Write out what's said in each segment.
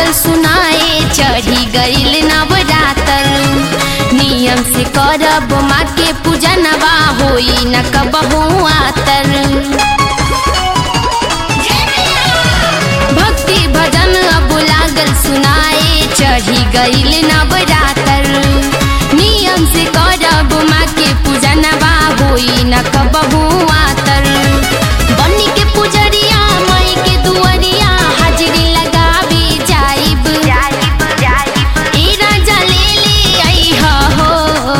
सुनाए चढ़ी गईल नवरातर। नियम से करब माँ के पूजनवा होई न कबहू आतर। भक्ति भजन अब लागल सुनाए चढ़ी गईल नवरातर। नियम से करब माँ के पूजनवा होई न कबहू आतर। बनी के पुजरिया माई के दुआरिया हाजिरी लगावे जाइब। ए राजा ले ले अइहा हो,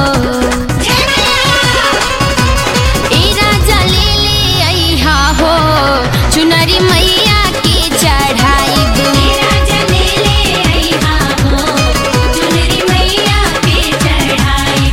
ए राजा ले ले अइहा हो, चुनरी मैया के चढ़ाइब। ए राजा ले ले अइहा हो, चुनरी मैया के चढ़ाइब।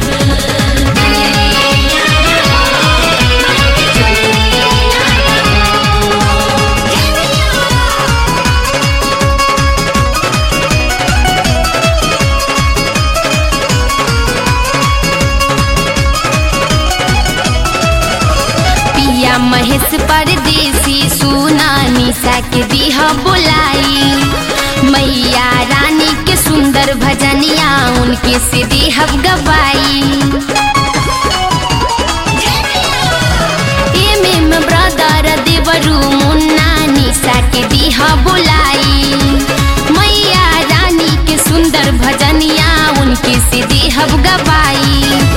पिया महेश परदेसी सुना निशा के दीहा बुलाई। मैया रानी के सुंदर भजनिया उनके से देहब गवाई। एम ब्रदर देवरू मुन्ना निशा के दीहा बुलाई। मैया रानी के सुंदर भजनिया उनके से देहब गवाई।